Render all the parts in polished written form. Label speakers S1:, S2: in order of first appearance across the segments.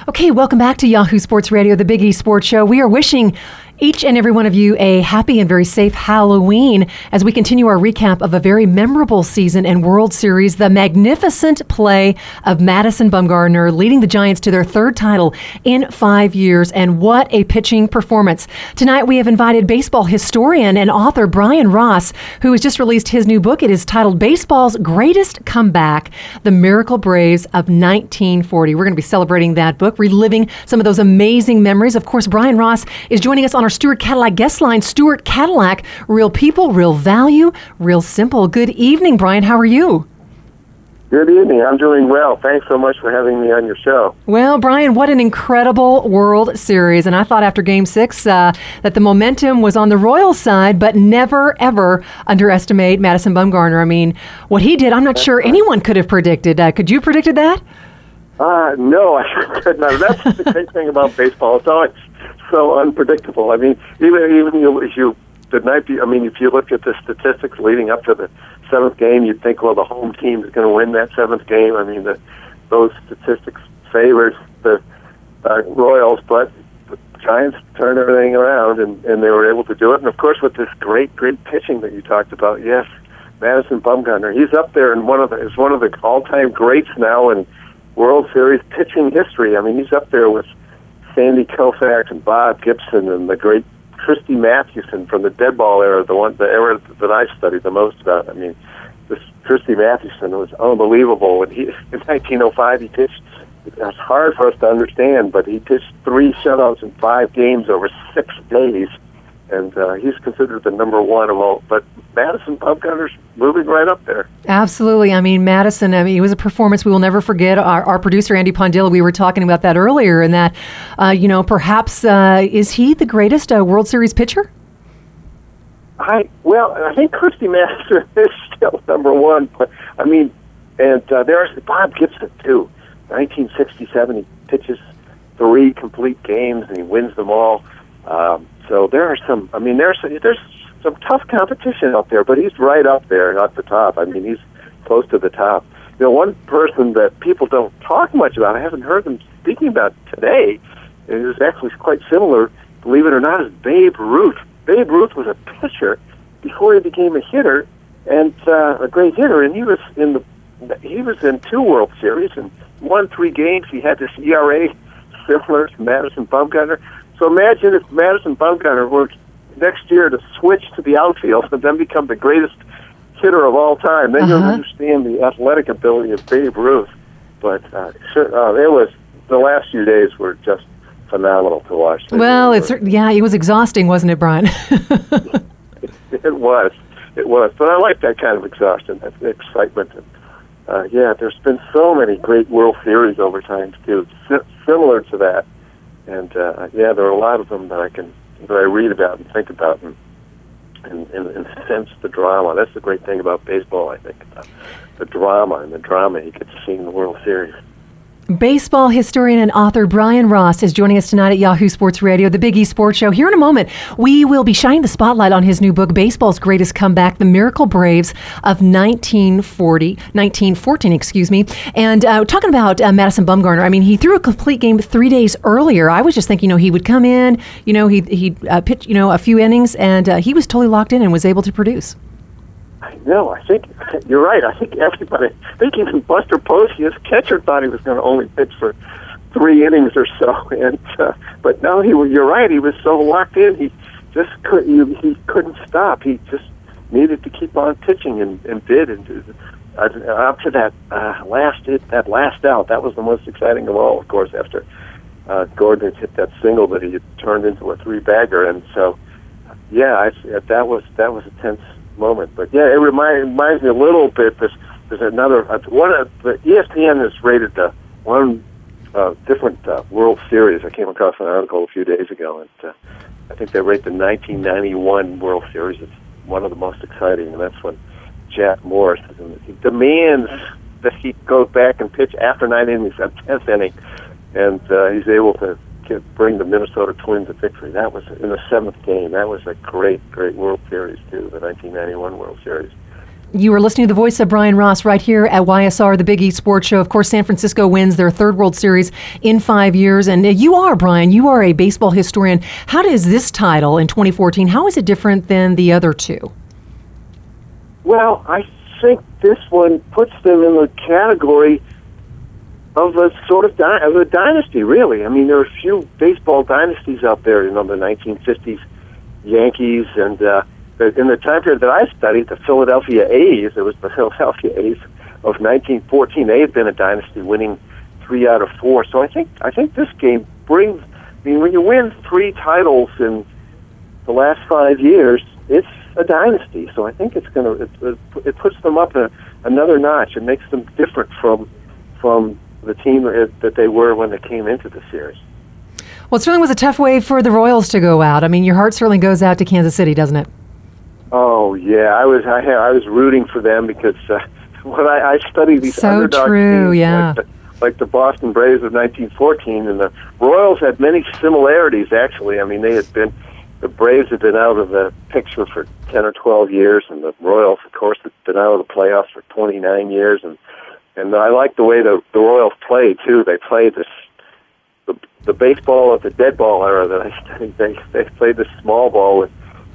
S1: Okay, welcome back to Yahoo Sports Radio, the Big E Sports Show. We are wishing each and every one of you a happy and very safe Halloween as we continue our recap of a very memorable season and World Series, the magnificent play of Madison Bumgarner leading the Giants to their third title in 5 years. And what a pitching performance. Tonight we have invited baseball historian and author Brian Ross, who has just released his new book. It is titled Baseball's Greatest Comeback, The Miracle Braves of 1940. We're going to be celebrating that book, reliving some of those amazing memories. Of course, Brian Ross is joining us on our Stewart Cadillac guest line. Stewart Cadillac, real people, real value, real simple. Good evening, Brian. How are you?
S2: Good evening. I'm doing well. Thanks so much for having me on your show.
S1: Well, Brian, what an incredible World Series. And I thought after Game 6 that the momentum was on the Royals side, but never, ever underestimate Madison Bumgarner. I mean, what he did, I'm not sure anyone could have predicted. Could you have predicted that?
S2: No, I could not. That's the great thing about baseball. It's always so unpredictable. I mean, even if you look at the statistics leading up to the seventh game, you'd think, well, the home team is going to win that seventh game. I mean, those statistics favors the Royals, but the Giants turned everything around, and they were able to do it. And of course, with this great pitching that you talked about, yes, Madison Bumgarner, he's up there and is one of the all-time greats now in World Series pitching history. I mean, he's up there with Sandy Koufax and Bob Gibson and the great Christy Mathewson from the dead ball era, the era that I studied the most about. I mean, this Christy Mathewson was unbelievable. When in 1905, he pitched. It's hard for us to understand, but he pitched 3 shutouts in 5 games over 6 days, and he's considered the number one of all. But Madison Bumgarner's moving right up there.
S1: Absolutely. I mean, Madison, it was a performance we will never forget. Our producer, Andy Pondilla, we were talking about that earlier, and that, perhaps is he the greatest World Series pitcher?
S2: I think Christy Mathewson is still number one. But, I mean, and there's Bob Gibson, too. 1967, he pitches 3 complete games, and he wins them all. So there are some, there's some tough competition out there, but he's right up there at the top. I mean, he's close to the top. You know, one person that people don't talk much about, I haven't heard them speaking about today, and it is actually quite similar, believe it or not, is Babe Ruth. Babe Ruth was a pitcher before he became a hitter, and a great hitter, and he was in 2 World Series and won 3 games. He had this ERA similar to Madison Bumgarner. So imagine if Madison Bumgarner were next year to switch to the outfield and then become the greatest hitter of all time. Then you'll understand the athletic ability of Babe Ruth. But it was, the last few days were just phenomenal to watch.
S1: Well, it was exhausting, wasn't it, Brian?
S2: It was. But I like that kind of exhaustion, that excitement. And, there's been so many great World Series over time, too, similar to that. And, there are a lot of them that I read about and think about and sense the drama. That's the great thing about baseball, I think, the drama you get to see in the World Series.
S1: Baseball historian and author Brian Ross is joining us tonight at Yahoo Sports Radio, the Big E Sports Show. Here in a moment, we will be shining the spotlight on his new book, Baseball's Greatest Comeback, The Miracle Braves of 1914, and talking about Madison Bumgarner. I mean, he threw a complete game 3 days earlier. I was just thinking, he would come in, he'd pitch, a few innings, and he was totally locked in and was able to produce.
S2: No, I think you're right. I think even Buster Posey, his catcher, thought he was going to only pitch for 3 innings or so. And but no, you're right. He was so locked in, he just couldn't stop. He just needed to keep on pitching and did. And up to that last out, that was the most exciting of all. Of course, after Gordon had hit that single that he had turned into a 3-bagger, and so that was a tense moment. But it reminds me a little bit. There's another one of the ESPN has rated one different World Series. I came across an article a few days ago, and I think they rate the 1991 World Series as one of the most exciting, and that's when Jack Morris he demands that he goes back and pitch after 9 innings, at 10th inning, and he's able to bring the Minnesota Twins to victory. That was in the 7th game. That was a great World Series, too, the 1991 World Series.
S1: You are listening to the voice of Brian Ross right here at YSR, the Big East Sports Show. Of course, San Francisco wins their third World Series in 5 years. And you are, Brian, you are a baseball historian. How does this title in 2014, how is it different than the other two?
S2: Well, I think this one puts them in the category of a sort of a dynasty, really. I mean, there are a few baseball dynasties out there, the 1950s Yankees, and in the time period that I studied, the Philadelphia A's, it was the Philadelphia A's of 1914. They had been a dynasty, winning 3 out of 4. So I think this game brings. I mean, when you win 3 titles in the last 5 years, it's a dynasty. So I think it puts them up another notch. It makes them different from the team that they were when they came into the series.
S1: Well, it certainly was a tough way for the Royals to go out. I mean, your heart certainly goes out to Kansas City, doesn't it?
S2: Oh yeah, I was rooting for them because when I studied these underdog
S1: true,
S2: teams,
S1: yeah.
S2: like the Boston Braves of 1914, and the Royals had many similarities. Actually, I mean, the Braves had been out of the picture for 10 or 12 years, and the Royals, of course, had been out of the playoffs for 29 years, and I like the way the Royals played too. They played the baseball of the dead ball era that I studied. They played the small ball with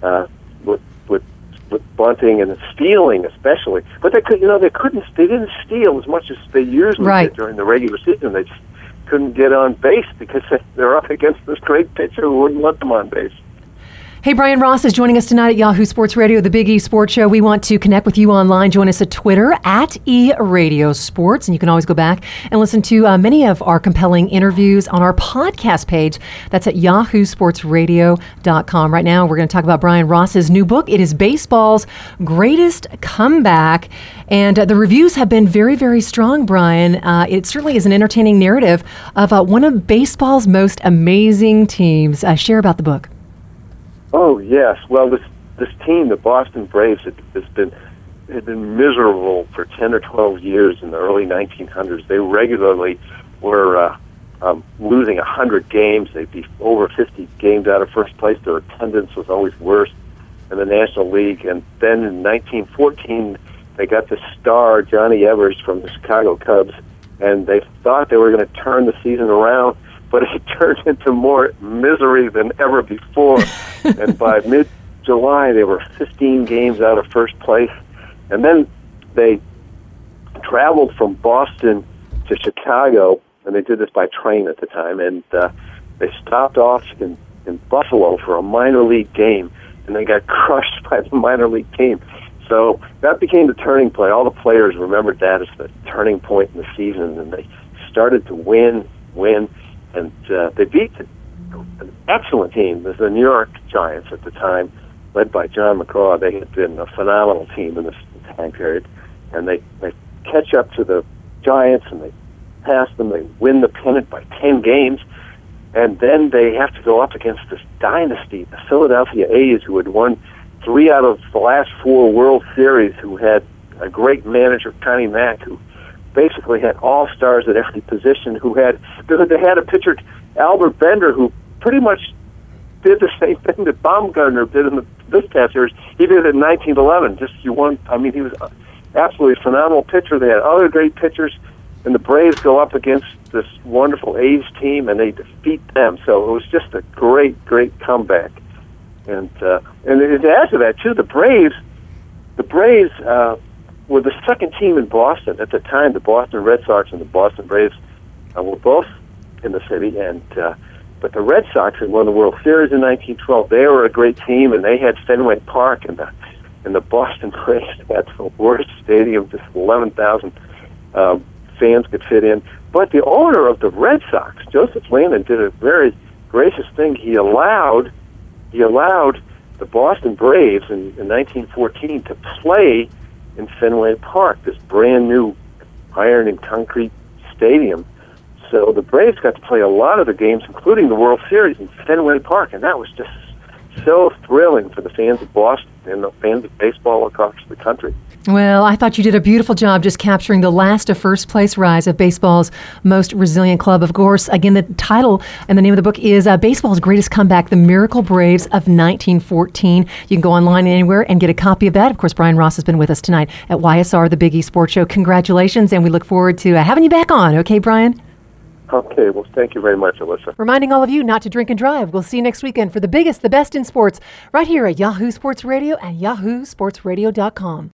S2: bunting and stealing, especially. But they didn't steal as much as they usually did during the regular season. They just couldn't get on base because they're up against this great pitcher who wouldn't let them on base.
S1: Hey, Brian Ross is joining us tonight at Yahoo Sports Radio, the Big East Sports Show. We want to connect with you online. Join us at Twitter at eRadioSports, and you can always go back and listen to many of our compelling interviews on our podcast page. That's at yahoosportsradio.com. Right now, we're going to talk about Brian Ross's new book. It is Baseball's Greatest Comeback, and the reviews have been very, very strong, Brian. It certainly is an entertaining narrative of one of baseball's most amazing teams. Share about the book.
S2: Oh yes, well this team, the Boston Braves, had been miserable for 10 or 12 years in the early 1900s. They regularly were losing 100 games. They'd be over 50 games out of first place. Their attendance was always worse in the National League. And then in 1914, they got the star Johnny Evers from the Chicago Cubs, and they thought they were going to turn the season around. But it turned into more misery than ever before. And by mid-July, they were 15 games out of first place. And then they traveled from Boston to Chicago, and they did this by train at the time, and they stopped off in Buffalo for a minor league game, and they got crushed by the minor league team. So that became the turning point. All the players remembered that as the turning point in the season, and they started to win. And they beat an excellent team. It was the New York Giants at the time, led by John McGraw. They had been a phenomenal team in this time period. And they catch up to the Giants, and they pass them. They win the pennant by 10 games. And then they have to go up against this dynasty, the Philadelphia A's, who had won 3 out of the last 4 World Series, who had a great manager, Connie Mack, who basically had all-stars at every position, they had a pitcher, Albert Bender, who pretty much did the same thing that Baumgartner did in this past series. He did it in 1911. He was absolutely a phenomenal pitcher. They had other great pitchers, and the Braves go up against this wonderful A's team, and they defeat them. So it was just a great, great comeback. And to add to that, too, the Braves were the second team in Boston. At the time, the Boston Red Sox and the Boston Braves were both in the city, but the Red Sox had won the World Series in 1912. They were a great team, and they had Fenway Park, and the Boston Braves had the worst stadium, just 11,000 fans could fit in. But the owner of the Red Sox, Joseph Landon, did a very gracious thing. He allowed the Boston Braves in 1914 to play in Fenway Park, this brand new iron and concrete stadium. So the Braves got to play a lot of the games, including the World Series, in Fenway Park, and that was just so thrilling for the fans of Boston and the fans of baseball across the country.
S1: Well, I thought you did a beautiful job just capturing the last to first place rise of baseball's most resilient club. Of course, again, the title and the name of the book is Baseball's Greatest Comeback, The Miracle Braves of 1914. You can go online anywhere and get a copy of that. Of course, Brian Ross has been with us tonight at YSR, the Big East Sports Show. Congratulations, and we look forward to having you back on. Okay, Brian?
S2: Okay, well, thank you very much, Alyssa. Reminding
S1: all of you not to drink and drive. We'll see you next weekend for the biggest, the best in sports, right here at Yahoo Sports Radio and yahoosportsradio.com.